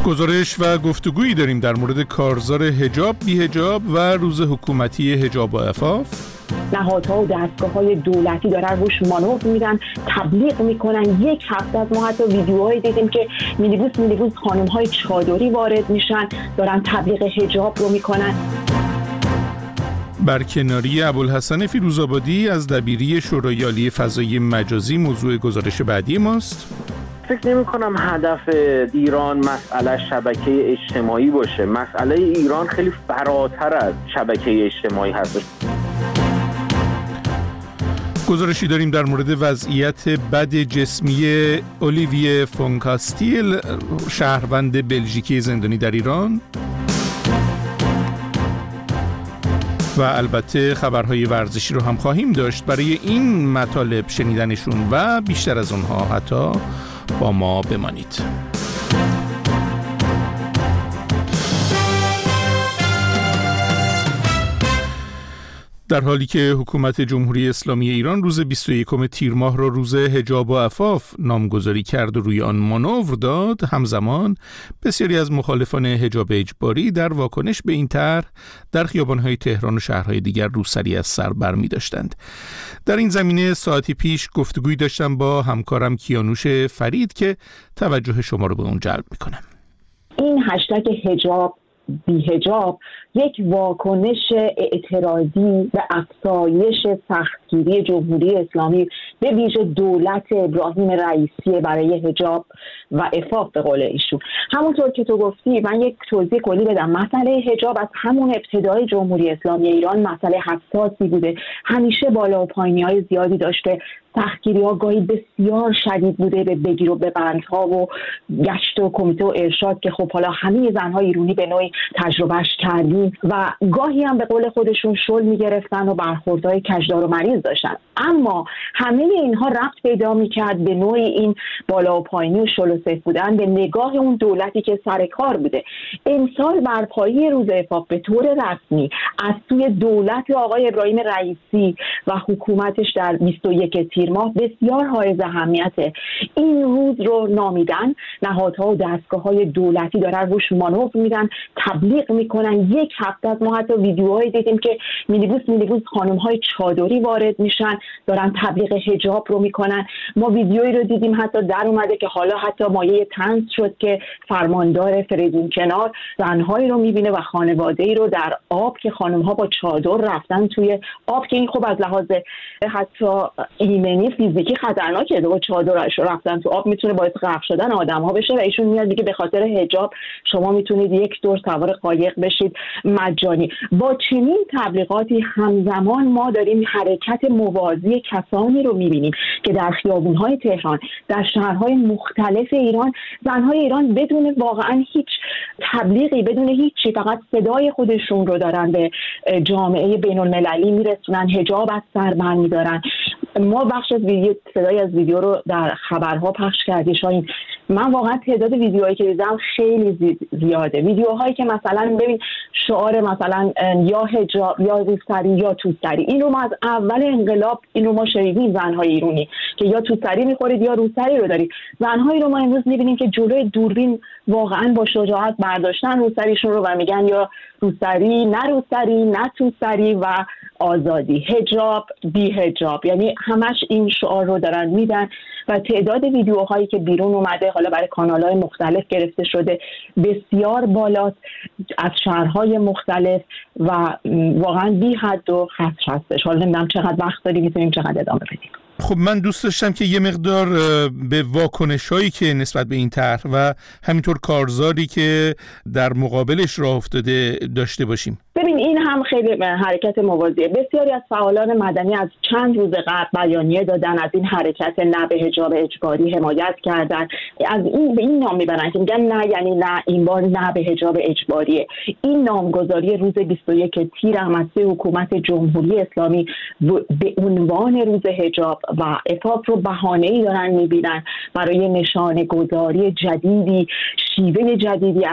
گزارش و گفتگویی داریم در مورد کارزار حجاب، بی‌حجاب و روز حکومتی حجاب و عفاف. نهادها و دستگاه‌های دولتی دارن روش مانور میدن، تبلیغ میکنن. یک هفته از ما حتی ویدیوهایی دیدیم که مینیبوس خانم‌های چادری وارد میشن، دارن تبلیغ حجاب رو میکنن. برکناری ابوالحسن فیروزآبادی از دبیری شورای عالی فضایی مجازی موضوع گزارش بعدی ماست. فکر نمی کنم هدف ایران مسئله شبکه اجتماعی باشه. مسئله ایران خیلی فراتر از شبکه اجتماعی هست. گزارشی داریم در مورد وضعیت بد جسمی اولیویه فونکاستیل، شهروند بلژیکی زندانی در ایران. و البته خبرهای ورزشی رو هم خواهیم داشت. برای این مطالب شنیدنشون و بیشتر از اونها حتی با ما بمانید. در حالی که حکومت جمهوری اسلامی ایران روز 21 تیر ماه را روز حجاب و عفاف نامگذاری کرد و روی آن مانور داد، همزمان بسیاری از مخالفان حجاب اجباری در واکنش به این طرح در خیابان‌های تهران و شهرهای دیگر روسری از سر برمی داشتند. در این زمینه ساعتی پیش گفتگویی داشتم با همکارم کیانوش فرید که توجه شما رو به اون جلب می‌کنم. این هشتگ حجاب بی‌حجاب یک واکنش اعتراضی به افزایش سختگیری جمهوری اسلامی به ویژه دولت ابراهیم رئیسی برای حجاب و عفاف به قول ایشون. همونطور که تو گفتی، من یک توضیح کلی بدم. مسئله حجاب از همون ابتدای جمهوری اسلامی ایران مسئله حساسی بوده، همیشه بالا و پایینی‌های زیادی داشته، سختگیری‌ها گاهی بسیار شدید بوده به بگیر و ببندها و گشت و کمیته و ارشاد که خب حالا همه زن‌های ایرانی به نوعی تجربهش کردیم و گاهی هم به قول خودشون شل می‌گرفتن و برخوردهای کجدار و مریض داشتن. اما همه اینها ربط پیدا می‌کرد به نوعی این بالا و پایینی و شل و سیف بودن به نگاه اون دولتی که سر کار بوده. امسال برپایی روز عفاف به طور رسمی از سوی دولت آقای ابراهیم رئیسی و حکومتش در 21 تیر ماه بسیار حائز اهمیته. این روز رو نامیدن، نهادها و دستگاه‌های دولتی دارن روش مانور میدن، تبلیغ میکنن. یک هفته از ما حتی ویدیوهایی دیدیم که مینیبوس خانم‌های چادری وارد میشن، دارن تبلیغ حجاب رو میکنن. ما ویدیویی رو دیدیم حتی در اومده که حالا حتی مایه طنز شد که فرماندار فریدون کنار زن‌هایی رو میبینه و خانواده‌ای رو در آب که خانم‌ها با چادر رفتن توی آب که این خب از لحاظ حتی ایمنی فیزیکی خطرناکه، با چادرش رفتن تو آب میتونه باعث غرق شدن آدم‌ها بشه و ایشون میاد دیگه به خاطر حجاب شما میتونید یک دور سوار قایق بشید مجانی. با چنین تبلیغاتی همزمان ما داریم حرکت موازی کسانی رو میبینیم که در خیابون‌های تهران، در شهرهای مختلف ایران، زن‌های ایران بدون واقعا هیچ تبلیغی، بدون هیچی، فقط صدای خودشون رو دارن به جامعه بین‌المللی میرسونن، حجاب از سر برمی‌دارن. ما بخش از صدای از ویدیو رو در خبرها پخش کردیم. شاید من واقعا تعداد ویدیوهایی که دیدم خیلی زیاده. ویدیوهایی که مثلا ببین شعار مثلا یا حجاب یا روسری یا توسری، این رو ما از اول انقلاب این رو ما شنیدیم. زن‌های ایرانی که یا توسری می‌خورید یا روسری رو دارید. زن‌هایی رو ما امروز می‌بینیم که جلوی دوربین واقعا با شجاعت برداشتن روسریشون رو و میگن یا روسری، نه روسری، نه توسری و آزادی، حجاب بی حجاب، یعنی همش این شعار رو دارن میدن و تعداد ویدیوهایی که بیرون اومده حالا برای کانال‌های مختلف گرفته شده بسیار بالاست از شهرهای مختلف و واقعا بی حد و حصر هستش. حالا نمیدونم چقدر وقت داری میتونیم چقدر ادامه بدیم. خب من دوست داشتم که یه مقدار به واکنش‌هایی که نسبت به این طرح و همینطور کارزاری که در مقابلش راه افتاده داشته باشیم. ببین این هم خیلی حرکت موازیه. بسیاری از فعالان مدنی از چند روز قبل بیانیه دادن، از این حرکت نه به حجاب اجباری حمایت کردن، از این به این نام میبرن که میگن نه، یعنی نه، این بار نه به حجاب اجباریه. این نامگذاری روز 21 تیر هم از حکومت جمهوری اسلامی به عنوان روز حجاب و عفاف رو بهانه‌ای دارن میبینن برای نشانه گذاری جدیدی، شیوه جدیدی از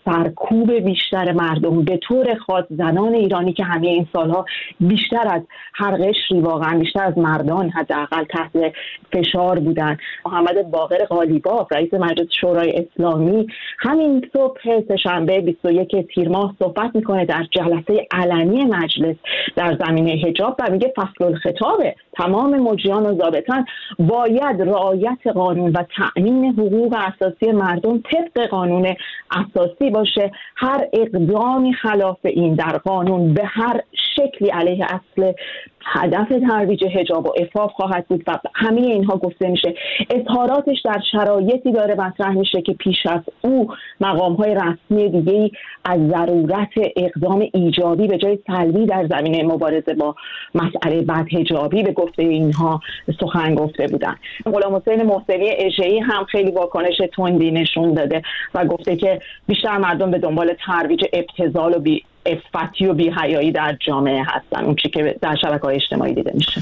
سرکوب بیشتر مردم، به طور خاص زنان ایرانی که همه این سالها بیشتر از هر قشری، واقعا بیشتر از مردان حداقل تحت فشار بودن. محمد باقر قالیباف رئیس مجلس شورای اسلامی همین صبح سه‌شنبه 21 تیر ماه صحبت میکنه در جلسه علنی مجلس در زمینه حجاب و میگه فصل الخطاب تمام مجریان و ضابطان باید رعایت قانون و تأمین حقوق اساسی مردم طبق قانون اساسی باشه. هر اقدامی خلاف این در قانون به هر شکلی علیه اصل هدف ترویج حجاب و عفاف خواهد بود و همه اینها گفته میشه. اظهاراتش در شرایطی داره مطرح میشه که پیش از او مقام‌های رسمی دیگه‌ای از ضرورت اقدام ایجابی به جای سلبی در زمینه مبارزه با مسئله بدحجابی به گفته اینها سخن گفته بودن. غلام حسین محسنی اژه‌ای هم خیلی واکنش تندی نشون داده و گفته که بیشتر مردم به دنبال ترویج ابتذال و عفتی و بی‌حیایی در جامعه هستن، اون چیزی که در شبکه‌های اجتماعی دیده میشه.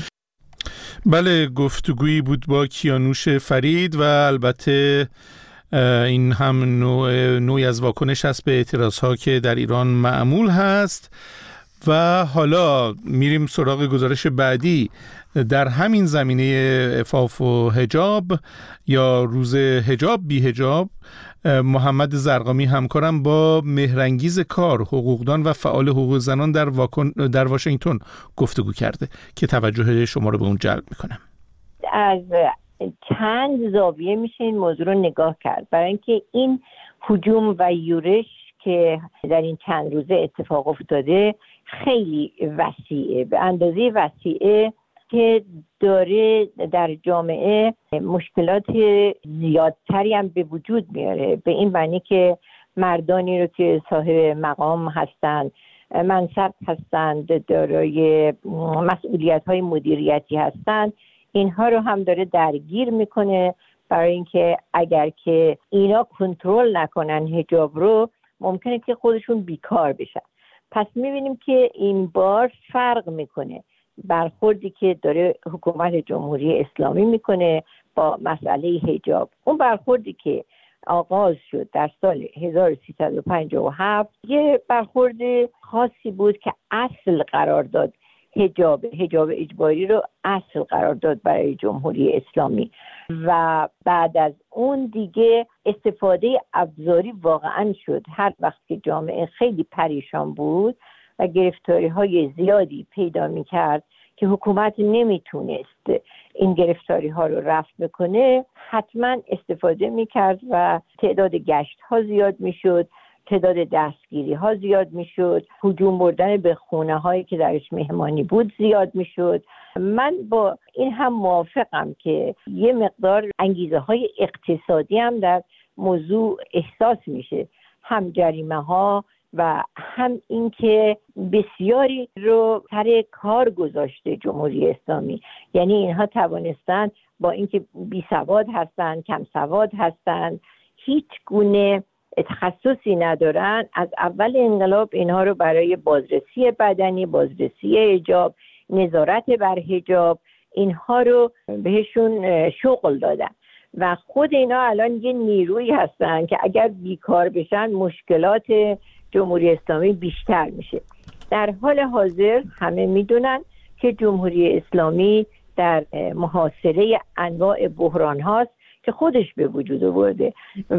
بله، گفتگویی بود با کیانوش فرید و البته این هم نوعی از واکنش هست به اعتراض‌ها که در ایران معمول هست. و حالا میریم سراغ گزارش بعدی در همین زمینه عفاف و حجاب یا روز حجاب بی حجاب. محمد زرقامی همکارم با مهرانگیز کار، حقوقدان و فعال حقوق زنان در واشنگتن گفتگو کرده که توجه شما رو به اون جلب میکنم. از چند زاویه میشه این موضوع رو نگاه کرد. برای اینکه این هجوم و یورش که در این چند روزه اتفاق افتاده خیلی وسیعه، به اندازه وسیعه که داره در جامعه مشکلات زیادتری هم به وجود میاره، به این معنی که مردانی رو که صاحب مقام هستند، منصب هستند، دارای مسئولیت‌های مدیریتی هستند، اینها رو هم داره درگیر میکنه، برای اینکه اگر که اینا کنترل نکنن حجاب رو ممکنه که خودشون بیکار بشن. پس میبینیم که این بار فرق میکنه برخوردی که داره حکومت جمهوری اسلامی میکنه با مسئله حجاب. اون برخوردی که آغاز شد در سال 1357 یه برخورد خاصی بود که اصل قرار داد، حجاب اجباری رو اصل قرار داد برای جمهوری اسلامی و بعد از اون دیگه استفاده ابزاری واقعا شد. هر وقت که جامعه خیلی پریشان بود و گرفتاری های زیادی پیدا می کرد که حکومت نمیتونست این گرفتاری ها رو رفع بکنه، حتما استفاده می کرد و تعداد گشت ها زیاد می شد، تعداد دستگیری ها زیاد می شد، هجوم بردن به خونه هایی که درش مهمانی بود زیاد می شد. من با این هم موافقم که یه مقدار انگیزه های اقتصادی هم در موضوع احساس میشه، هم جریمه ها و هم اینکه بسیاری رو سر کار گذاشته جمهوری اسلامی. یعنی اینها توانستن با اینکه بی سواد هستن، کم سواد هستن، هیچ گونه تخصصی ندارن، از اول انقلاب اینها رو برای بازرسی بدنی، بازرسی حجاب، نظارت بر حجاب، اینها رو بهشون شغل دادن و خود اینا الان یه نیرویی هستن که اگر بیکار بشن مشکلات جمهوری اسلامی بیشتر میشه. در حال حاضر همه میدونن که جمهوری اسلامی در محاصره انواع بحران هاست که خودش به وجود آورده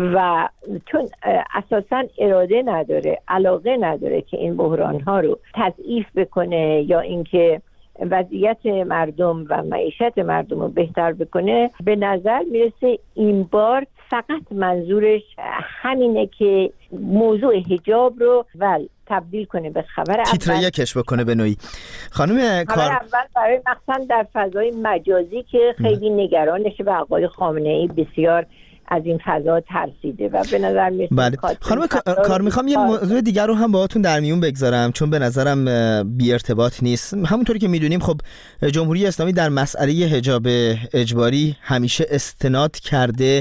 و چون اساساً اراده نداره، علاقه نداره که این بحران ها رو تضعیف بکنه یا اینکه وضعیت مردم و معیشت مردم رو بهتر بکنه، به نظر میرسه این بار فقط منظورش همینه که موضوع حجاب رو تبدیل کنه به خبر تیتر یکش بکنه به نوعی. خانم خبر اول برای مثلا در فضای مجازی که خیلی نگرانشه و آقای خامنه‌ای بسیار از این فضا ترسیده و به نظر میاد. بله خانم کار میخوام یه موضوع دیگر رو هم باهاتون در میون بگذارم چون به نظرم بی ارتباط نیست. همونطوری که میدونیم خب جمهوری اسلامی در مسئله حجاب اجباری همیشه استناد کرده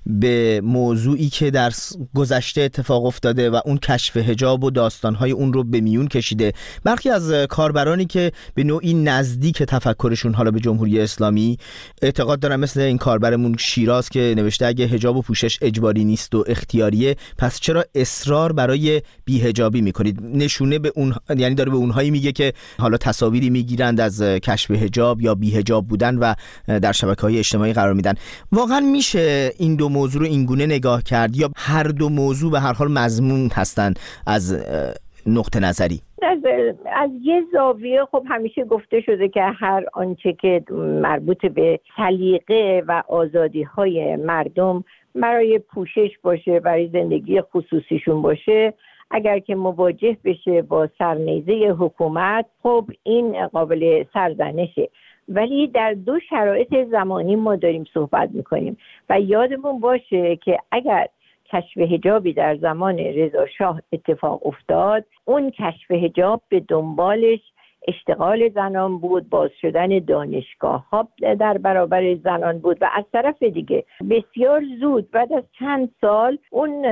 به موضوعی که در گذشته اتفاق افتاده و اون کشف حجاب و داستانهای اون رو به میون کشیده. برخی از کاربرانی که به نوعی نزدیک تفکرشون حالا به جمهوری اسلامی اعتقاد دارن، مثل این کاربرمون شیراز که نوشته اگه حجاب و پوشش اجباری نیست و اختیاریه، پس چرا اصرار برای بی‌حجابی میکنید؟ نشونه به اون، یعنی داره به اونهایی میگه که حالا تصاویری میگیرند از کشف حجاب یا بی‌حجاب بودن و در شبکه‌های اجتماعی قرار میدن. واقعا میشه این دو موضوع رو اینگونه نگاه کرد یا هر دو موضوع به هر حال مضمون هستن از نقطه نظری؟ از یه زاویه خب همیشه گفته شده که هر آنچه که مربوط به سلیقه و آزادی‌های مردم برای پوشش باشه، برای زندگی خصوصیشون باشه، اگر که مواجه بشه با سرنیزه حکومت، خب این قابل سرزنشه. ولی در دو شرایط زمانی ما داریم صحبت میکنیم و یادمون باشه که اگر کشف حجابی در زمان رضا شاه اتفاق افتاد، اون کشف حجاب به دنبالش اشتغال زنان بود، باز شدن دانشگاه ها در برابر زنان بود و از طرف دیگه بسیار زود بعد از چند سال اون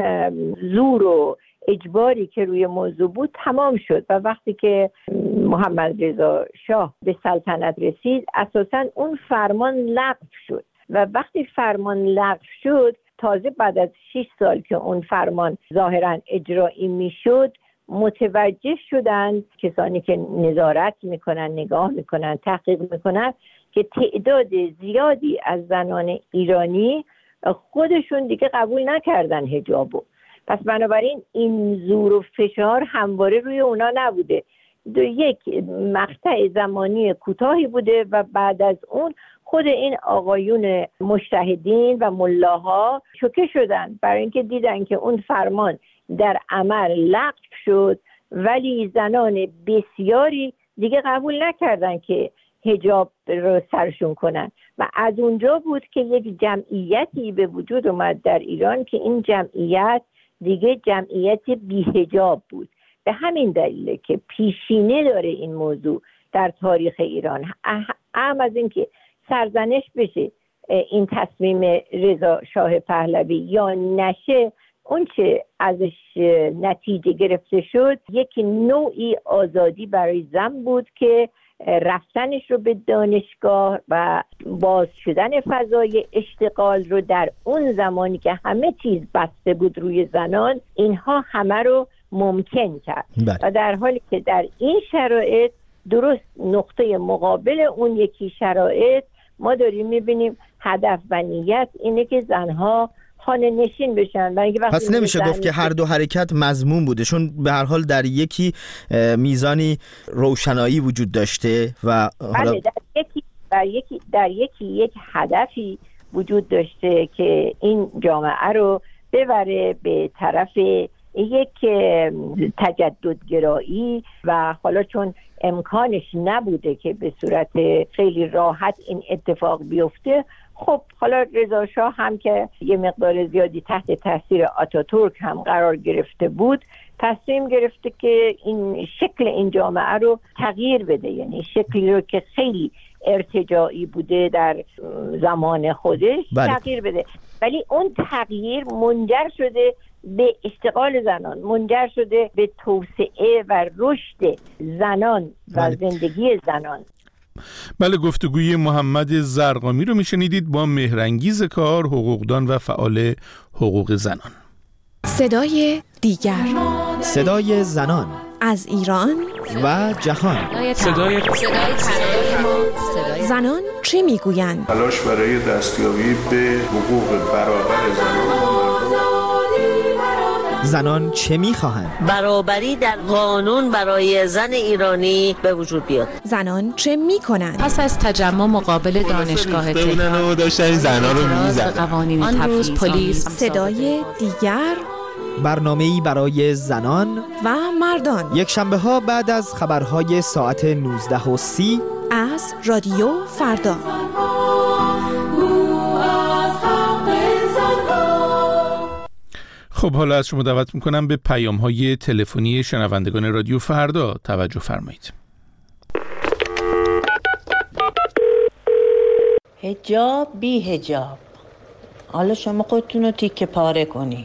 زور و اجباری که روی موضوع بود تمام شد و وقتی که محمد رضا شاه به سلطنت رسید اساساً اون فرمان لغو شد و وقتی فرمان لغو شد تازه بعد از 6 سال که اون فرمان ظاهراً اجرایی میشد متوجه شدند کسانی که نظارت میکنن، نگاه میکنن، تحقیق میکنن که تعداد زیادی از زنان ایرانی خودشون دیگه قبول نکردن حجابو. پس بنابراین این زور و فشار همواره روی اونا نبوده، یک مقطع زمانی کوتاهی بوده و بعد از اون خود این آقایون مجتهدین و ملاها شوکه شدن برای اینکه دیدن که اون فرمان در عمل لغو شد ولی زنان بسیاری دیگه قبول نکردن که حجاب رو سرشون کنن و از اونجا بود که یک جمعیتی به وجود اومد در ایران که این جمعیت دیگه جمعیت بی‌حجاب بود. به همین دلیله که پیشینه داره این موضوع در تاریخ ایران، اهم از این که سرزنش بشه این تصمیم رضا شاه پهلوی یا نشه، اون چه ازش نتیجه گرفته شد یک نوعی آزادی برای زن بود که رفتنش رو به دانشگاه و باز شدن فضای اشتغال رو در اون زمانی که همه چیز بسته بود روی زنان، اینها همه رو ممکن کرد. و در حالی که در این شرایط درست نقطه مقابل اون یکی شرایط ما داریم میبینیم هدف و نیت اینه که زنها خانه نشین بشن. پس نمیشه گفت که هر دو حرکت مضمون بوده، چون به هر حال در یکی میزانی روشنایی وجود داشته و حالا در یکی یک هدفی وجود داشته که این جامعه رو ببره به طرف یک تجددگرایی و حالا چون امکانش نبوده که به صورت خیلی راحت این اتفاق بیفته، خب حالا رضا شاه هم که یه مقدار زیادی تحت تاثیر آتاتورک هم قرار گرفته بود تصمیم گرفته که این شکل این جامعه رو تغییر بده، یعنی شکلی رو که خیلی ارتجاعی بوده در زمان خودش تغییر بده. ولی اون تغییر منجر شده به اشتغال زنان، منجر شده به توسعه و رشد زنان و زندگی زنان. بله، گفتگوی محمد زرقامی رو میشنیدید با مهرانگیز کار، حقوقدان و فعال حقوق زنان. صدای دیگر، صدای زنان از ایران و جهان. صدای زنان چه میگویند؟ تلاش برای دستیابی به حقوق برابر زنان. زنان چه میخواهند؟ برابری در قانون برای زن ایرانی به وجود بیاد. زنان چه میکنند؟ پس از تجمع مقابل دانشگاه تهران داشتن زنان رو میزدن. قوانین آن روز پلیس. صدای دیگر، برنامه‌ای برای زنان و مردان، یک شنبه ها بعد از خبرهای ساعت 19:30 از رادیو فردا. خب حالا از شما دعوت میکنم به پیام‌های تلفنی شنوندگان رادیو فردا توجه فرمایید. حجاب بی حجاب، حالا شما خودتون رو تیکه پاره کنی.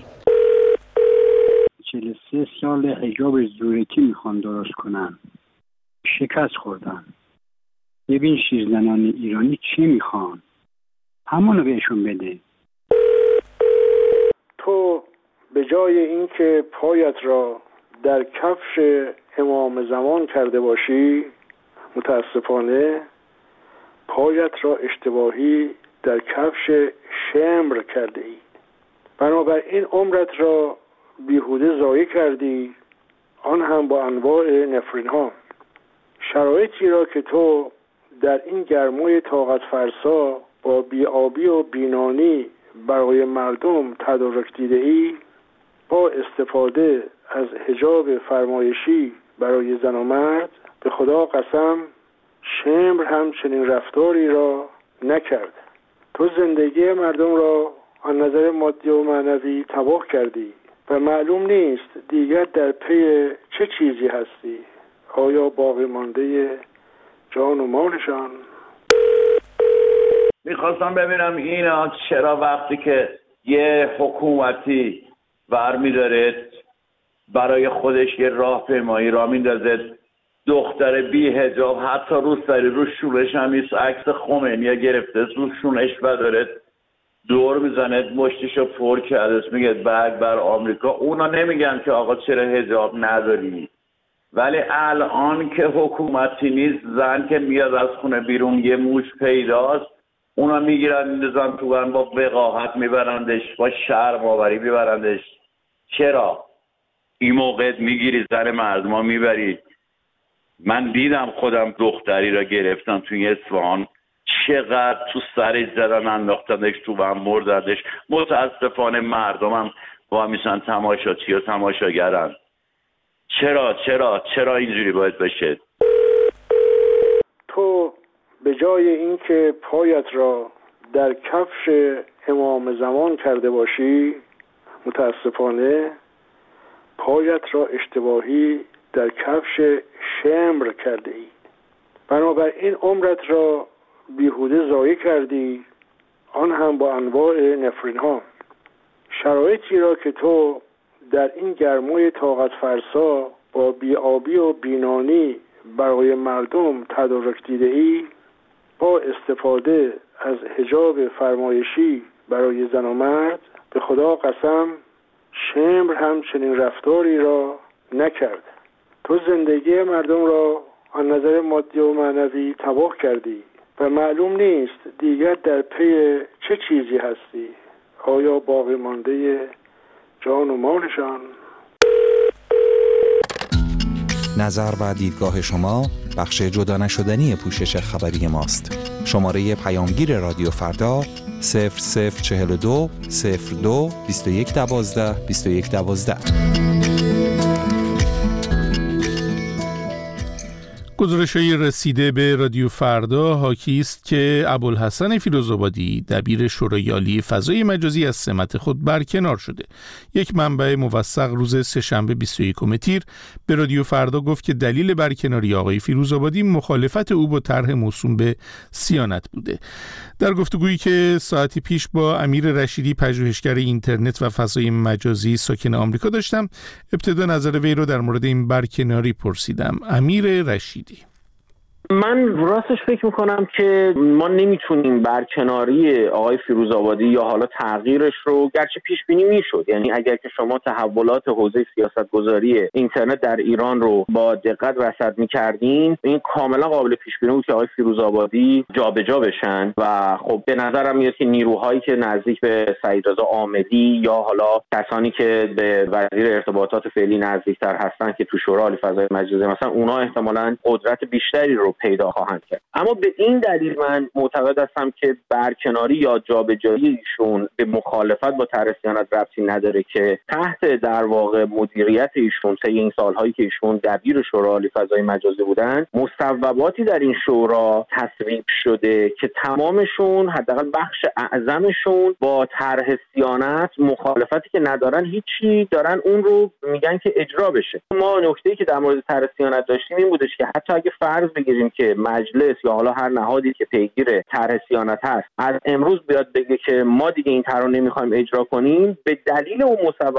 43 سال حجاب زورکی میخوان درست کنن، شکست خوردن. ببین زنان ایرانی چی میخوان، همونو بهشون بده. تو به جای اینکه پایت را در کفش امام زمان کرده باشی، متاسفانه پایت را اشتباهی در کفش شمر کرده ای. بنابراین عمرت را بیهوده ضایع کردی، آن هم با انواع نفرین ها. شرایطی را که تو در این گرمای طاقت فرسا با بی‌آبی و بینانی برای مردم تدارک دیده ای، با استفاده از حجاب فرمایشی برای زن و مرد، به خدا قسم شمر هم چنین رفتاری را نکرد. تو زندگی مردم را از نظر مادی و معنوی تباه کردی و معلوم نیست دیگر در پی چه چیزی هستی. آیا باقی مانده جان و مالشان؟ میخواستم ببینم اینا چرا وقتی که یه حکومتی برمی‌داره برای خودش یه راهپیمایی را میندازه، دختر بی حجاب حتی روسری رو شونش هم نیست، عکس خمینی گرفته رو شونش و داره دور میزنه، مشتشو پر کرده، میگه برگ بر آمریکا. اونا نمیگن که آقا چرا حجاب نداری، ولی الان که حکومتی نیست، زن که میاد از خونه بیرون یه موش پیداست، اونا میگیرن میندازن تو با وقاحت میبرندش، با شرم آوری میبرندش. چرا؟ این موقع میگیری زن مردما میبری. من دیدم خودم دختری را گرفتم توی اصفهان، چقدر تو سرش زدن، انداختندش تو هم مردندش. متاسفانه مردمم با میشن تماشاچی و تماشاگرن. چرا اینجوری باید بشه؟ تو به جای اینکه پایت را در کفش امام زمان کرده باشی، متاسفانه پایت را اشتباهی در کفش شمر کرده ای. بنابراین عمرت را بیهوده ضایع کردی، آن هم با انواع نفرین ها. شرایطی را که تو در این گرمای طاقت فرسا با بی‌آبی و بینانی برای مردم تدارک دیده ای، با استفاده از حجاب فرمایشی برای زن و مرد، به خدا قسم شمر هم چنین رفتاری را نکرد. تو زندگی مردم را از نظر مادی و معنوی تباه کردی و معلوم نیست دیگر در پی چه چیزی هستی. آیا باقی مانده جان و مالشان؟ نظر و دیدگاه شما بخش جدا نشدنی پوشش خبری ماست. شماره پیامگیر رادیو فردا 0042 02 2112 2112. گزارش‌های رسیده به رادیو فردا حاکی است که ابوالحسن فیروزآبادی دبیر شورای عالی فضای مجازی از سمت خود برکنار شده. یک منبع موثق روز سه‌شنبه 21 تیر به رادیو فردا گفت که دلیل برکناری آقای فیروزآبادی مخالفت او با طرح موسوم به صیانت بوده. در گفتگویی که ساعتی پیش با امیر رشیدی پژوهشگر اینترنت و فضای مجازی ساکن آمریکا داشتم، ابتدا نظر وی رو در مورد این برکناری پرسیدم. امیر رشیدی: من راستش فکر میکنم که ما نمیتونیم برکناری آقای فیروزآبادی یا حالا تغییرش رو، گرچه پیش بینی میشد، یعنی اگر که شما تحولات حوزه سیاستگذاری اینترنت در ایران رو با دقت رصد میکردین، این کاملا قابل پیش بینی بود که آقای فیروزآبادی جابجا بشن و خب به نظرم میاد که نیروهایی که نزدیک به سعیدرضا عامدی یا حالا کسانی که به وزیر ارتباطات فعلی نزدیکتر هستن که تو شورای عالی فضای مجازی مثلا، اونا احتمالاً قدرت بیشتری رو پیدا خواهند کرد. اما به این دلیل من معتقد هستم که برکناری یا جابجایی ایشون به مخالفت با طرح صیانت ربطی نداره که تحت در واقع مدیریت ایشون طی این سالهایی که ایشون دبیر شورای عالی فضای مجازی بودن، مصوباتی در این شورا تصویب شده که تمامشون، حداقل بخش اعظمشون، با طرح صیانت مخالفتی که ندارن، هیچی دارن اون رو میگن که اجرا بشه. ما نکته‌ای که در مورد طرح صیانت داشتیم این بودش که حتی اگه فرض بگیریم که مجلس یا حالا هر نهادی که پیگیر طرح صیانت هست از امروز بیاد بگه که ما دیگه این طرح رو نمیخوایم اجرا کنیم، به دلیل اون مصوباتی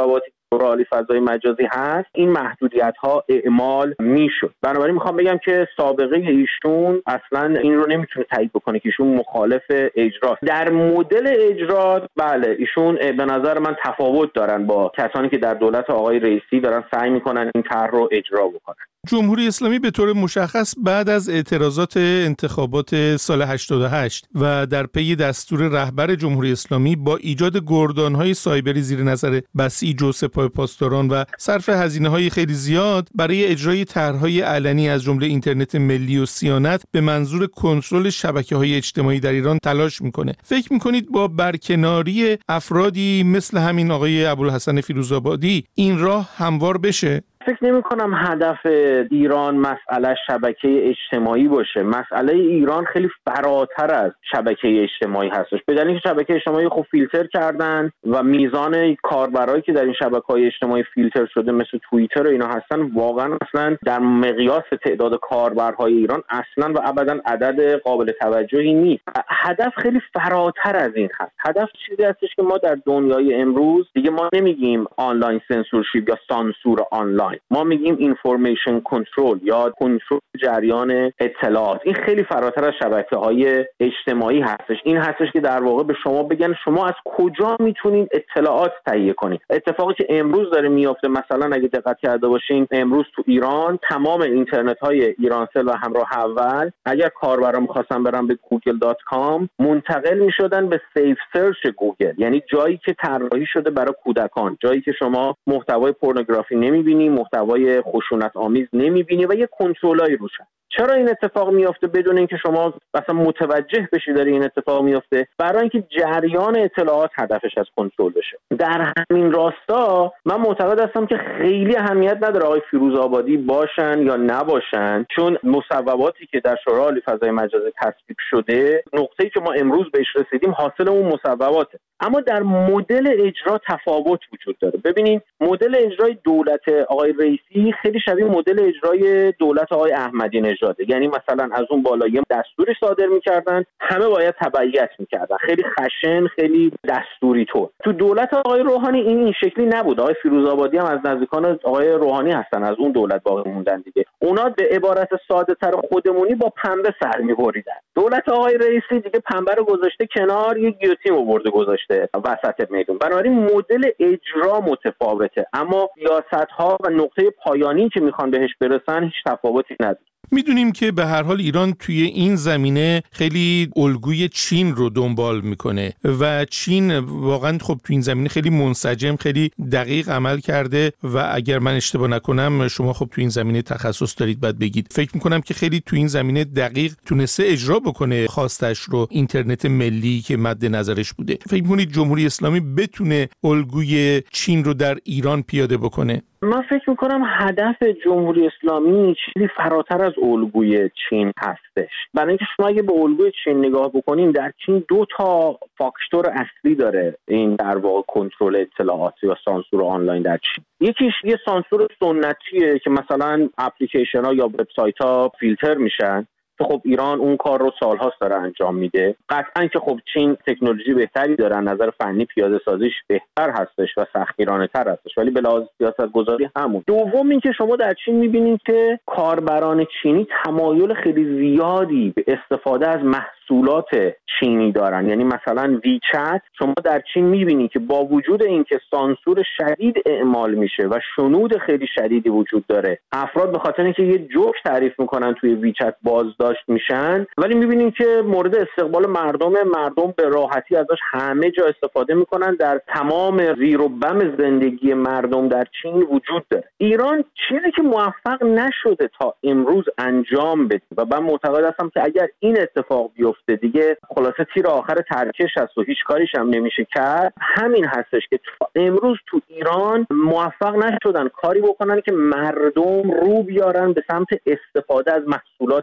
شورای فضای مجازی هست این محدودیت‌ها اعمال میشد. بنابراین میخوام بگم که سابقه ایشون اصلا این رو نمیتونه تایید بکنه که ایشون مخالف اجراست. در مدل اجرا بله ایشون به نظر من تفاوت دارن با کسانی که در دولت آقای رئیسی دارن سعی میکنن این طرح رو اجرا بکنن. جمهوری اسلامی به طور مشخص بعد از اعتراضات انتخابات سال 88 و در پی دستور رهبر جمهوری اسلامی با ایجاد گردان‌های سایبری زیر نظر بسیج و سپاه پاسداران و صرف هزینه‌های خیلی زیاد برای اجرای طرح‌های علنی از جمله اینترنت ملی و صیانت به منظور کنترل شبکه‌های اجتماعی در ایران تلاش می‌کنه. فکر می‌کنید با برکناری افرادی مثل همین آقای ابوالحسن فیروزآبادی این راه هموار بشه؟ فکر نمی کنم هدف ایران مسئله شبکه اجتماعی باشه. مسئله ایران خیلی فراتر از شبکه اجتماعی هستش. به دلیل اینکه شبکه اجتماعی خوب فیلتر کردن و میزان کاربرایی که در این شبکه‌های اجتماعی فیلتر شده مثل توییتر و اینا هستن واقعا اصلا در مقیاس تعداد کاربرهای ایران اصلا و ابدا عدد قابل توجهی نیست. هدف خیلی فراتر از این هست. هدف چیزی هستش که ما در دنیای امروز دیگه ما نمیگیم آنلاین سانسورشیپ یا سانسور آنلاین، ما میگیم اینفورمیشن کنترل یا کنترل جریان اطلاعات. این خیلی فراتر از شبکه‌های اجتماعی هستش. این هستش که در واقع به شما بگن شما از کجا میتونید اطلاعات تهیه کنید. اتفاقی که امروز داره میفته، مثلا اگه دقت کرده باشین امروز تو ایران تمام اینترنت‌های ایرانسل و همراه اول اگر کاربرا می‌خواستن برن به google.com منتقل می‌شدن به سیف سرچ گوگل، یعنی جایی که طراحی شده برای کودکان، جایی که شما محتوای پورنوگرافی نمی‌بینی، محتوای خشونت آمیز نمی‌بینی و یه کنترلای روش هست. چرا این اتفاق میفته بدون اینکه شما مثلا متوجه بشید داره این اتفاق میفته؟ برای اینکه جریان اطلاعات هدفش از کنترل بشه. در همین راستا من معتقد هستم که خیلی اهمیت نداره آقای فیروزآبادی باشن یا نباشن، چون مصوباتی که در شورای فضای مجازی تصویب شده، نقطه‌ای که ما امروز بهش رسیدیم حاصل اون مصوباته. اما در مدل اجرا تفاوت وجود داره. ببینید مدل اجرای دولت آقای رئیسی خیلی شبیه مدل اجرای دولت آقای احمدی نژاده، یعنی مثلا از اون بالا یه دستوری صادر می‌کردن، همه باید تبعیت می‌کردن، خیلی خشن، خیلی دستوری طور. تو دولت آقای روحانی این شکلی نبود. آقای فیروزآبادی هم از نزدیکان آقای روحانی هستن، از اون دولت باقی موندن دیگه. اونا به عبارت ساده‌تر خودمونی با پنبه سر می‌بریدن. دولت آقای رئیسی دیگه پنبه رو گذاشته کنار، یه گیوتین آورده گذاشته وسط میدون. بنابراین مدل اجرا متفاوته، اما سیاست‌ها و نقطه پایانی که میخوان بهش برسن هیچ تفاوتی نداره. میدونیم که به هر حال ایران توی این زمینه خیلی الگوی چین رو دنبال میکنه و چین واقعا خب توی این زمینه خیلی منسجم، خیلی دقیق عمل کرده و اگر من اشتباه نکنم شما خب توی این زمینه تخصص دارید بعد بگید. فکر میکنم که خیلی توی این زمینه دقیق تونسته اجرا بکنه خواستش رو، اینترنت ملی که مد نظرش بوده. فکر میکنید جمهوری اسلامی بتونه الگوی چین رو در ایران پیاده بکنه؟ من فکر میکنم هدف جمهوری اسلامی چیزی فراتر از الگوی چین هستش. برای اینکه شما اگه به الگوی چین نگاه بکنین، در چین 2 تا فاکتور اصلی داره این در واقع کنترل اطلاعات یا سانسور آنلاین در چین. یکیش یه سانسور سنتیه که مثلا اپلیکیشن ها یا وبسایت ها فیلتر میشن. خب ایران اون کار رو سالهاست داره انجام میده. قطعاً که خب چین تکنولوژی بهتری داره، از نظر فنی پیاده سازیش بهتر هستش و سختگیرانه تر هستش، ولی به لحاظ سیاست‌گذاری همون. دوم این که شما در چین میبینید که کاربران چینی تمایل خیلی زیادی به استفاده از محصولات چینی دارن. یعنی مثلا ویچت شما در چین میبینید که با وجود اینکه سانسور شدید اعمال میشه و شنود خیلی شدیدی وجود داره، افراد به خاطر اینکه یه جوک تعریف میکنن توی ویچت بازداشت میشن، ولی میبینیم که مورد استقبال مردم به راحتی ازش همه جا استفاده میکنن. در تمام زیر و بم زندگی مردم در چین وجود داره. ایران چیزی که موفق نشده تا امروز انجام بده و من معتقد هستم که اگر این اتفاق بیفته دیگه خلاصه تیر آخر ترکش هست و هیچ کاریش هم نمیشه کرد، همین هستش که امروز تو ایران موفق نشدن کاری بکنن که مردم رو بیارن به سمت استفاده از محصولات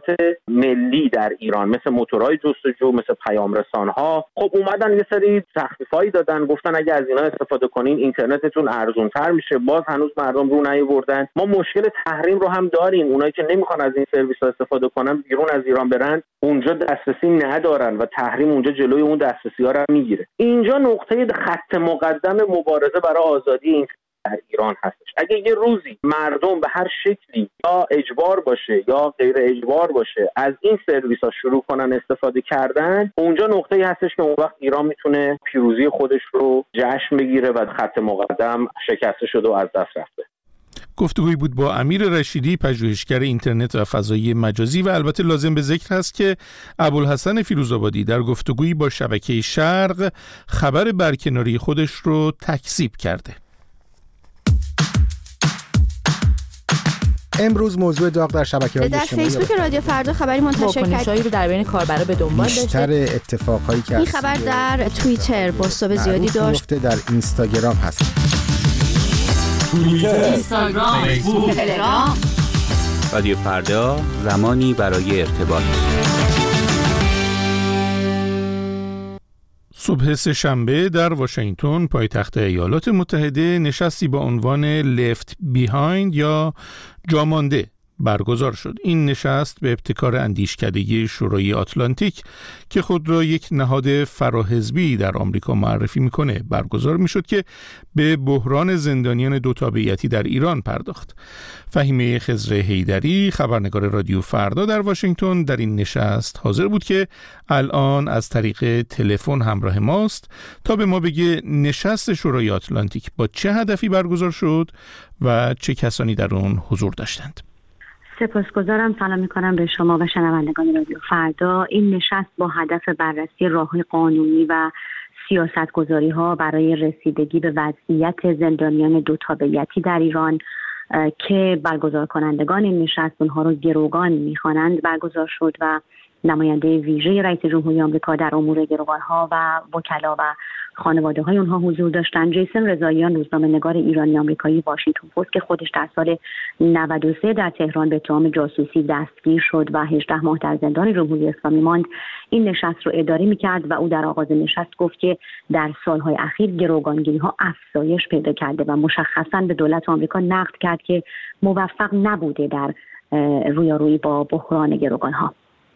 ملی در ایران، مثل موتورهای جستجو، مثل پیام رسان‌ها. خب اومدن یه سری تخفیفایی دادن، گفتن اگه از اینا استفاده کنین اینترنتتون ارزان‌تر میشه. باز هنوز مردم رو نیاوردن. ما مشکل تحریم رو هم داریم. اونایی که نمیخوان از این سرویس‌ها استفاده کنن بیرون از ایران برن، اونجا دسترسی ندارن و تحریم اونجا جلوی اون دسترسی‌ها رو میگیره. اینجا نقطه خط مقدم مبارزه برای آزادی این در ایران هستش. اگه یه روزی مردم به هر شکلی یا اجبار باشه یا غیر اجبار باشه از این سرویس‌ها شروع کنن استفاده کردن، اونجا نقطه‌ای هستش که اون وقت ایران میتونه پیروزی خودش رو جشن بگیره و خط مقدم شکسته شده و از دست رفته. گفتگویی بود با امیر رشیدی، پژوهشگر اینترنت و فضای مجازی، و البته لازم به ذکر هست که ابوالحسن فیروزآبادی در گفتگویی با شبکه شرق خبر برکناری خودش رو تکذیب کرده. امروز موضوع داغ در شبکه‌های اجتماعی در فیسبوک رادیو فردا خبری منتشر کرد. واکنش‌هایی رو در بین کاربرا به دنبال داشته. بیشتر اتفاقهایی که این خبر در توییتر بازتاب زیادی داشت. در اینستاگرام هست. توییتر، اینستاگرام، فیسبوک، تلگرام. رادیو فردا، زمانی برای ارتباط. صبح سه‌شنبه در واشنگتن، پایتخت ایالات متحده، نشستی با عنوان Left Behind یا جامانده برگزار شد. این نشست به ابتکار اندیشکده شورای آتلانتیک که خود را یک نهاد فراحزبی در آمریکا معرفی میکنه برگزار میشد که به بحران زندانیان دو تابعیتی در ایران پرداخت. فهیمه خضر حیدری، خبرنگار رادیو فردا در واشنگتن، در این نشست حاضر بود که الان از طریق تلفن همراه ماست تا به ما بگه نشست شورای آتلانتیک با چه هدفی برگزار شد و چه کسانی در اون حضور داشتند. سپاسگزارم. سلام میکنم به شما و شنوندگان رادیو فردا. این نشست با هدف بررسی راه‌های قانونی و سیاستگذاری ها برای رسیدگی به وضعیت زندانیان دو تابعیتی در ایران که برگزار کنندگان این نشست اونها رو گروگان میخوانند برگزار شد و نماینده ویژه رئیس جمهوری آمریکا در امور گروگان‌ها و وکلا و خانواده‌های اونها حضور داشتند. جیسن رضاییان، روزنامه‌نگار ایرانی آمریکایی واشنگتن پست که خودش در سال 93 در تهران به اتهام جاسوسی دستگیر شد و 18 ماه در زندان جمهوری اسلامی ماند، این نشست رو اداره می‌کرد و او در آغاز نشست گفت که در سال‌های اخیر گروگانگیری‌ها افزایش پیدا کرده و مشخصاً به دولت آمریکا نقد کرد که موفق نبوده در رویارویی با بحران گروگان‌ها.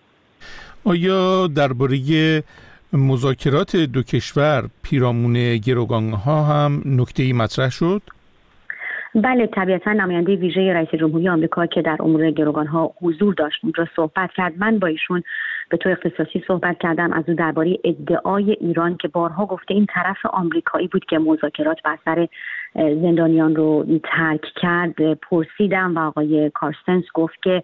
آیا درباره مذاکرات دو کشور پیرامون گروگان‌ها هم نکته‌ای مطرح شد؟ بله، طبیعتا نماینده ویژه رئیس جمهوری آمریکا که در امور گروگان‌ها حضور داشت اونجا صحبت کرد. من با ایشون به طور اختصاصی صحبت کردم از او درباره ادعای ایران که بارها گفته این طرف آمریکایی بود که مذاکرات بر سر زندانیان رو ترک کرد پرسیدم و آقای کارستنس گفت که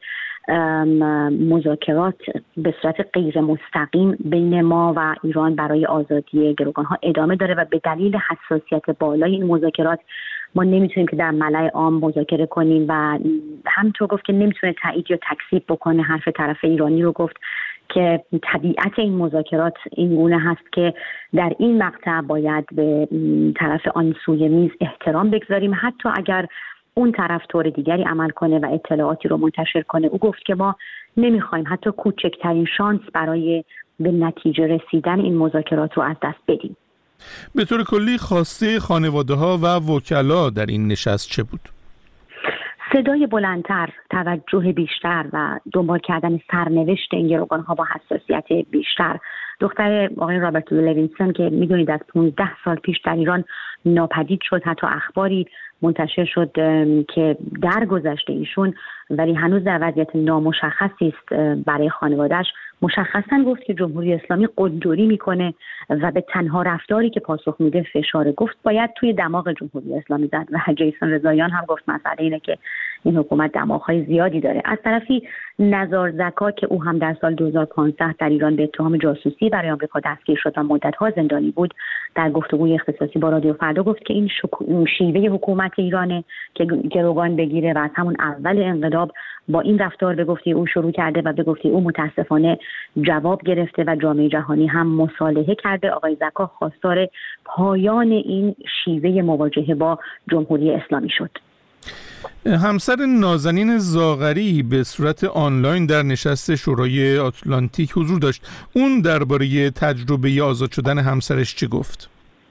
مذاکرات به صورت غیر مستقیم بین ما و ایران برای آزادی گروگان‌ها ادامه داره و به دلیل حساسیت بالای این مذاکرات ما نمیتونیم که در ملأ عام مذاکره کنیم و همینطور گفت که نمیتونه تایید یا تکذیب بکنه حرف طرف ایرانی رو. گفت که طبیعت این مذاکرات این گونه هست که در این مقطع باید به طرف آن سوی میز احترام بگذاریم حتی اگر اون طرف طور دیگری عمل کنه و اطلاعاتی رو منتشر کنه. او گفت که ما نمیخوایم حتی کوچکترین شانس برای به نتیجه رسیدن این مذاکرات رو از دست بدیم. به طور کلی خواسته خانواده‌ها و وکلا در این نشست چه بود؟ صدای بلندتر، توجه بیشتر و دنبال کردن سرنوشت این گروگان‌ها با حساسیت بیشتر. دختر آقای رابرت لوینسون که میدونید از 15 سال پیش در ایران ناپدید شد، حتی اخباری منتشر شد که درگذشته ایشون ولی هنوز در وضعیت نامشخصی است برای خانواده‌اش، مشخصاً گفت که جمهوری اسلامی قلدری میکنه و به تنها رفتاری که پاسخ میده فشاره. گفت باید توی دماغ جمهوری اسلامی زد و جیسن رضاییان هم گفت مسئله اینه که این حکومت دماغ‌های زیادی داره. از طرفی نزار زکا که او هم در سال 2015 در ایران به اتهام جاسوسی برای آمریکا دستگیر شد و مدت‌ها زندانی بود، در گفتگوی اختصاصی با رادیو فردا گفت که این شیوه حکومت ایرانه که گروگان بگیره و از همون اول انقلاب با این رفتار به گفته او شروع کرده و به گفته او متاسفانه جواب گرفته و جامعه جهانی هم مصالحه کرده. آقای زکا خواستار پایان این شیوه مواجهه با جمهوری اسلامی شد. همسر نازنین زاغری به صورت آنلاین در نشست شورای آتلانتیک حضور داشت. اون درباره تجربه آزاد شدن همسرش چه گفت؟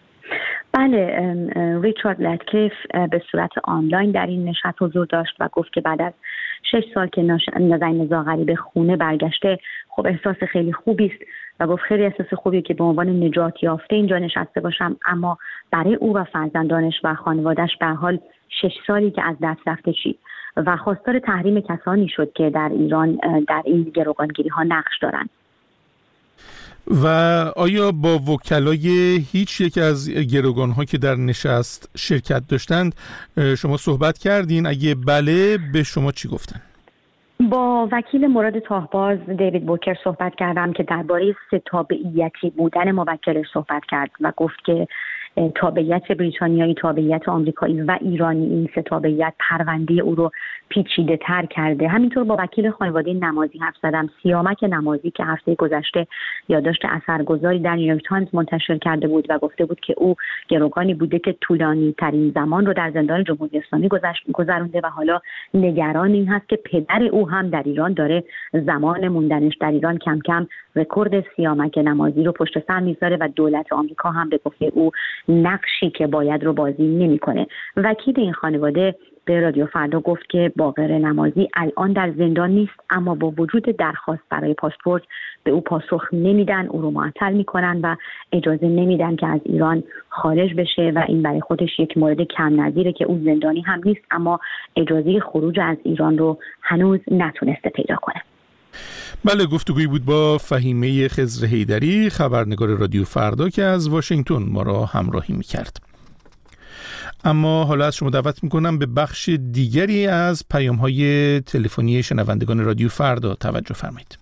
بله، ریچارد لاتکلیف به صورت آنلاین در این نشست حضور داشت و گفت که بعد از 6 سال که نازنین زاغری به خونه برگشته خب احساس خیلی خوبی است و گفت خیلی احساس خوبیه که به عنوان نجات یافته اینجا نشسته باشم، اما برای او و فرزندانش و خانواده‌اش به حال 6 سالی که از دست رفته چی؟ و خواستار تحریم کسانی شد که در ایران در این گروگانگیری ها نقش دارند. و آیا با وکلای هیچ یک از گروگان‌ها که در نشست شرکت داشتند شما صحبت کردین؟ اگه بله، به شما چی گفتن؟ با وکیل مورد تاهباز دیوید بوکر صحبت کردم که درباره ستابعیتی بودن موکلش صحبت کرد و گفت که تابعیت بریتانیایی، تابعیت آمریکایی و ایرانی، این سه تابعیت پرونده او رو پیچیده تر کرده. همینطور با وکیل خانواده نمازی حرف زدم، سیامک نمازی که هفته گذشته یادداشت اثرگذاری در نیویورک تایمز منتشر کرده بود و گفته بود که او گروگانی بوده که طولانی ترین زمان رو در زندان جمهوری اسلامی گذرونده و حالا نگران این هست که پدر او هم در ایران داره زمان موندنش در ایران کم کم رکورد سیامک نمازی رو پشت سر میذاره و دولت آمریکا هم به گفته او نقشی که باید رو بازی نمیکنه. وکیل این خانواده به رادیو فردا گفت که باقر نمازی الان در زندان نیست، اما با وجود درخواست برای پاسپورت به او پاسخ نمیدن، او رو معطل میکنن و اجازه نمیدن که از ایران خارج بشه و این برای خودش یک مورد کم نظیره که او زندانی هم نیست اما اجازه خروج از ایران رو هنوز نتونسته پیدا کنه. بله، گفتگویی بود با فهیمه خضر حیدری، خبرنگار رادیو فردا که از واشنگتن ما را همراهی میکرد. اما حالا از شما دعوت میکنم به بخش دیگری از پیام‌های تلفنی شنوندگان رادیو فردا توجه فرمایید.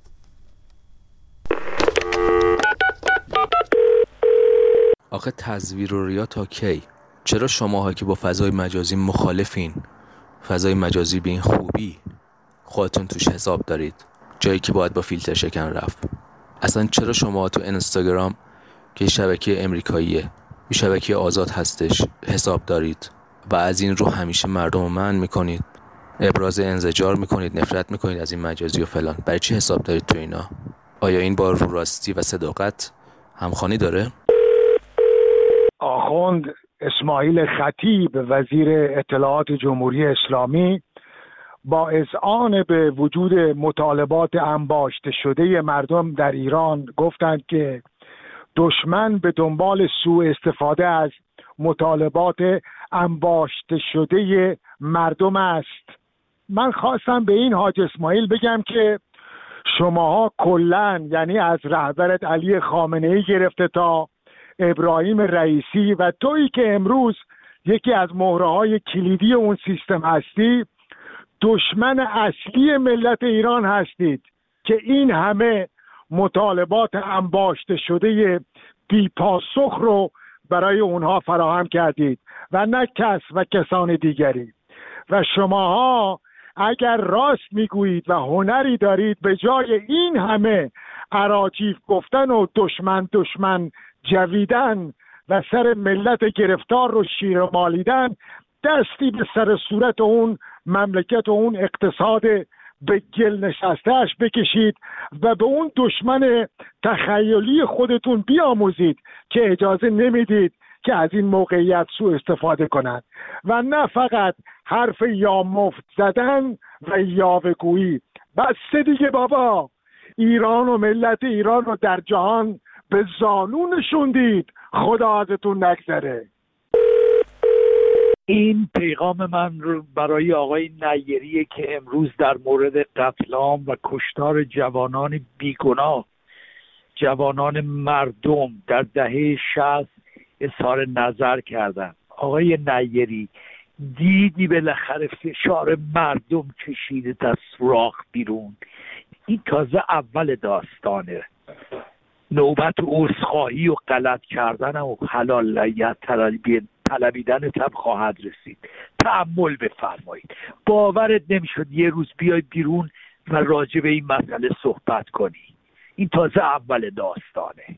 آخه تزویر و ریا تا کی؟ چرا شماها که با فضای مجازی مخالفین؟ فضای مجازی به این خوبی خودتون توش حساب دارید، جایی که باید با فیلتر شکن رفت. اصلا چرا شما تو اینستاگرام که شبکه امریکاییه، یه شبکه آزاد هستش، حساب دارید و از این رو همیشه مردم رو منع میکنید، ابراز انزجار میکنید، نفرت میکنید از این مجازی و فلان؟ برای چی حساب دارید تو اینا؟ آیا این با رو راستی و صداقت همخوانی داره؟ آخوند اسماعیل خطیب وزیر اطلاعات جمهوری اسلامی با اذعان به وجود مطالبات انباشته شده مردم در ایران گفتند که دشمن به دنبال سوء استفاده از مطالبات انباشته شده مردم است. من خواستم به این حاج اسماعیل بگم که شماها کلن، یعنی از رهبرت علی خامنه‌ای گرفته تا ابراهیم رئیسی و تویی که امروز یکی از مهره‌های کلیدی اون سیستم هستی، دشمن اصلی ملت ایران هستید که این همه مطالبات انباشته شده بی پاسخ رو برای اونها فراهم کردید و نه کس و کسان دیگری. و شماها اگر راست میگویید و هنری دارید، به جای این همه اراجیف گفتن و دشمن جویدن و سر ملت گرفتار رو شیر مالیدن، دستی به سر صورت اون مملکت و اون اقتصاد به گل نشستهش بکشید و به اون دشمن تخیلی خودتون بیاموزید که اجازه نمیدید که از این موقعیت سوء استفاده کنند و نه فقط حرف یا مفت زدن و یاوه‌گویی. بس دیگه بابا، ایران و ملت ایران رو در جهان به زانو نشوندید، خدا ازتون نگذره. این پیغام من رو برای آقای نیریه که امروز در مورد قتل عام و کشتار جوانان بیگناه، جوانان مردم در دهه 60 اظهار نظر کردن. آقای نیری، دیدی بالاخره فشار مردم کشیده از سوراخ بیرون؟ این تازه اول داستانه. نوبت عذرخواهی و غلط کردن و حلالیت طلبیدن تب خواهد رسید. تأمل بفرمایید. باورت نمیشد یه روز بیای بیرون و راجع به این مسئله صحبت کنی. این تازه اول داستانه.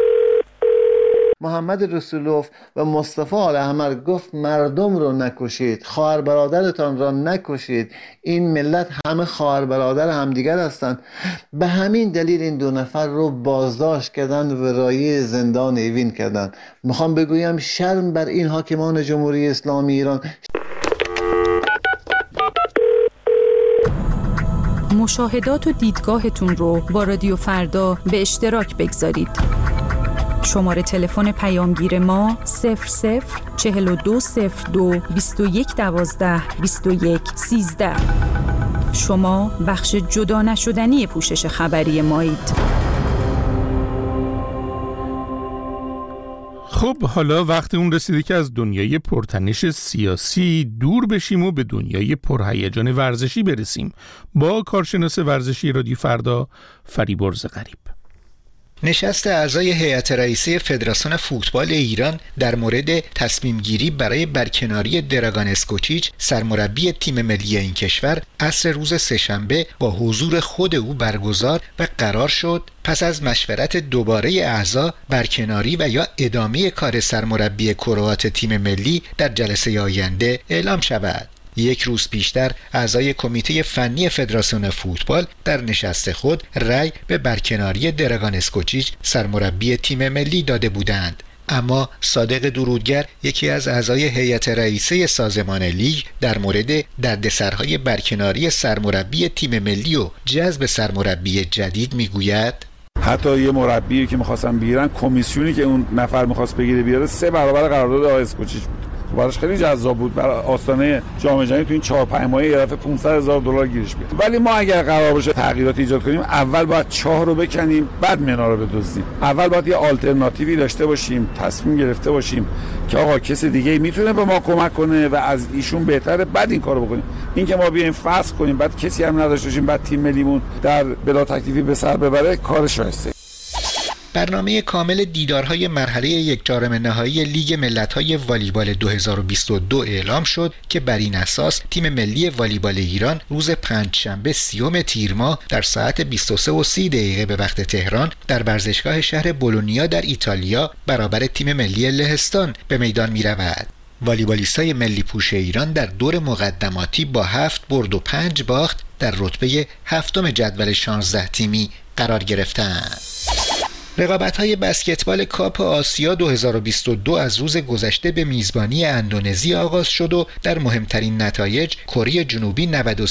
محمد رسولوف و مصطفی آل احمر گفت مردم رو نکشید، خواهر برادرتان را نکشید. این ملت همه خواهر برادر همدیگر هستند. به همین دلیل این دو نفر رو بازداشت کردن و رای زندان ایوین کردن. میخوام بگویم شرم بر این حاکمان جمهوری اسلامی ایران. مشاهدات و دیدگاهتون رو با رادیو فردا به اشتراک بگذارید. شماره تلفن پیامگیر ما 004202 2112 2113. شما بخش جدا نشدنی پوشش خبری مایید. خب حالا وقت اون رسیده که از دنیای پرتنش سیاسی دور بشیم و به دنیای پرهیجان ورزشی برسیم با کارشناس ورزشی رادیو فردا فریبرز غریب. نشست اعضای هیئت رئیسه فدراسیون فوتبال ایران در مورد تصمیم گیری برای برکناری دراگان اسکوچیچ سرمربی تیم ملی این کشور عصر روز سه‌شنبه با حضور خود او برگزار و قرار شد پس از مشورت دوباره اعضا برکناری و یا ادامه کار سرمربی کروات تیم ملی در جلسه آینده اعلام شود. یک روز پیشتر اعضای کمیته فنی فدراسیون فوتبال در نشست خود رأی به برکناری دراگان اسکوچیچ سرمربی تیم ملی داده بودند. اما صادق درودگر یکی از اعضای هیئت رئیسه سازمان لیگ در مورد دردسرهای برکناری سرمربی تیم ملی و جذب سرمربی جدید میگوید حتی یه مربی که می‌خواستن بگیرن کمیسیونی که اون نفر می‌خواست بگیره بیاره 3 برابر قرارداد آقای اسکوچیچ بود. براش خیلی جذاب بود برای آستانه جام جهانی تو این 4-5 ماه یه دفعه $500,000 گیرش بیاد. ولی ما اگر قرار باشه تغییرات ایجاد کنیم اول باید چاه رو بکنیم بعد منا رو بدزدیم. اول باید یه آلترناتیوی داشته باشیم، تصمیم گرفته باشیم که آقا کسی دیگه میتونه به ما کمک کنه و از ایشون بهتره بعد این کارو بکنیم. این که ما بیایم فصل کنیم بعد کسی هم نداشته باشیم بعد تیم ملیمون در بلا تکلیفی به سر ببره کار شایسته. برنامه کامل دیدارهای مرحله 1/4 نهایی لیگ ملت‌های والیبال 2022 اعلام شد که بر این اساس تیم ملی والیبال ایران روز پنجشنبه 30 تیر ماه در ساعت 23:30 به وقت تهران در ورزشگاه شهر بولونیا در ایتالیا برابر تیم ملی لهستان به میدان می‌رود. والیبالیستای ملی پوش ایران در دور مقدماتی با 7 برد و 5 باخت در رتبه 7 جدول 16 تیمی قرار گرفتند. رقابت‌های بسکتبال کاپ آسیا 2022 از روز گذشته به میزبانی اندونزی آغاز شد و در مهمترین نتایج کره جنوبی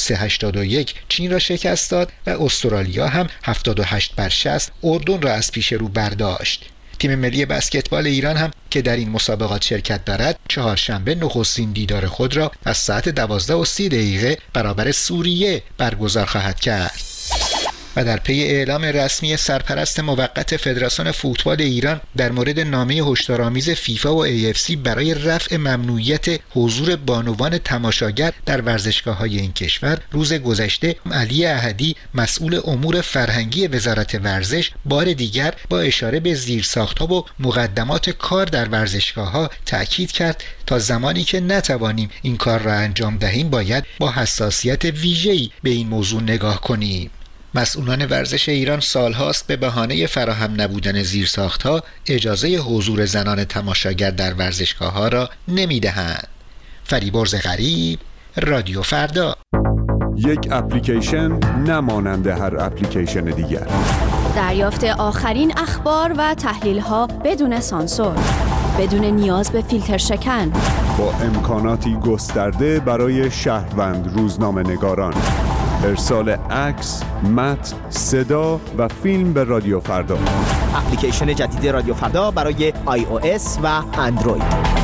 93-81 چین را شکست داد و استرالیا هم 78-60 اردن را از پیش رو برداشت. تیم ملی بسکتبال ایران هم که در این مسابقات شرکت دارد چهارشنبه نخستین دیدار خود را از ساعت 12:30 برابر سوریه برگزار خواهد کرد. و در پی اعلام رسمی سرپرست موقت فدراسیون فوتبال ایران در مورد نامه هشدارآمیز فیفا و AFC برای رفع ممنوعیت حضور بانوان تماشاگر در ورزشگاه‌های این کشور روز گذشته علی احدی مسئول امور فرهنگی وزارت ورزش بار دیگر با اشاره به زیرساخت‌ها و مقدمات کار در ورزشگاه‌ها تأکید کرد تا زمانی که نتوانیم این کار را انجام دهیم باید با حساسیت ویژه‌ای به این موضوع نگاه کنیم. مسئولان ورزش ایران سالهاست به بهانه فراهم نبودن زیرساخت‌ها اجازه حضور زنان تماشاگر در ورزشگاه‌ها را نمی‌دهند. فریبرز غریب، رادیو فردا. یک اپلیکیشن نمانند هر اپلیکیشن دیگر. دریافت آخرین اخبار و تحلیل‌ها بدون سانسور، بدون نیاز به فیلتر شکن، با امکاناتی گسترده برای شهروند روزنامه‌نگاران. ارسال عکس، متن، صدا و فیلم به رادیو فردا. اپلیکیشن جدید رادیو فردا برای iOS و اندروید.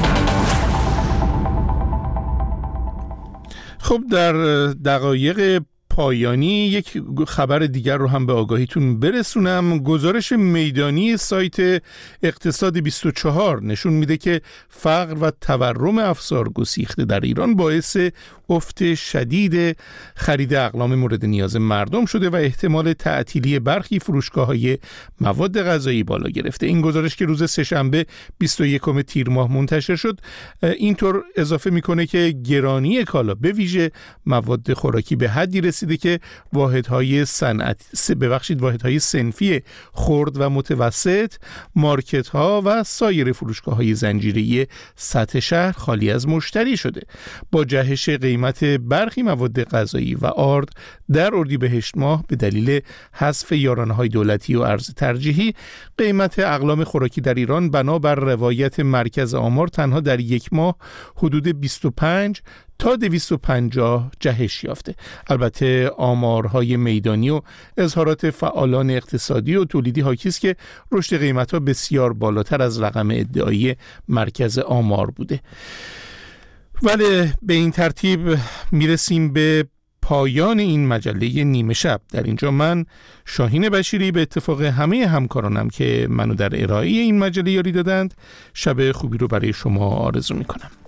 خب در دقایق پایانی یک خبر دیگر رو هم به آگاهیتون برسونم. گزارش میدانی سایت اقتصاد 24 نشون میده که فقر و تورم افزار گسیخته در ایران باعث افت شدید خرید اقلام مورد نیاز مردم شده و احتمال تعطیلی برخی فروشگاه‌های مواد غذایی بالا گرفته. این گزارش که روز سه‌شنبه 21 تیر ماه منتشر شد اینطور اضافه میکنه که گرانی کالا به ویژه مواد خوراکی به حدی رسیده که واحدهای صنفی خرد و متوسط، مارکت‌ها و سایر فروشگاه‌های زنجیره‌ای سطح شهر خالی از مشتری شده. با جهش قیمت برخی مواد غذایی و آرد در اردیبهشت ماه به دلیل حذف یارانه‌های دولتی و ارز ترجیحی، قیمت اقلام خوراکی در ایران بنابر روایت مرکز آمار تنها در یک ماه حدود 25 تا 250 جهش یافته. البته آمارهای میدانی و اظهارات فعالان اقتصادی و تولیدی حاکی است که رشد قیمت‌ها بسیار بالاتر از رقم ادعایی مرکز آمار بوده. ولی به این ترتیب میرسیم به پایان این مجله نیمه شب. در اینجا من شاهین بشیری به اتفاق همه همکارانم که منو در ارائه این مجله یاری دادند، شب خوبی رو برای شما آرزو میکنم.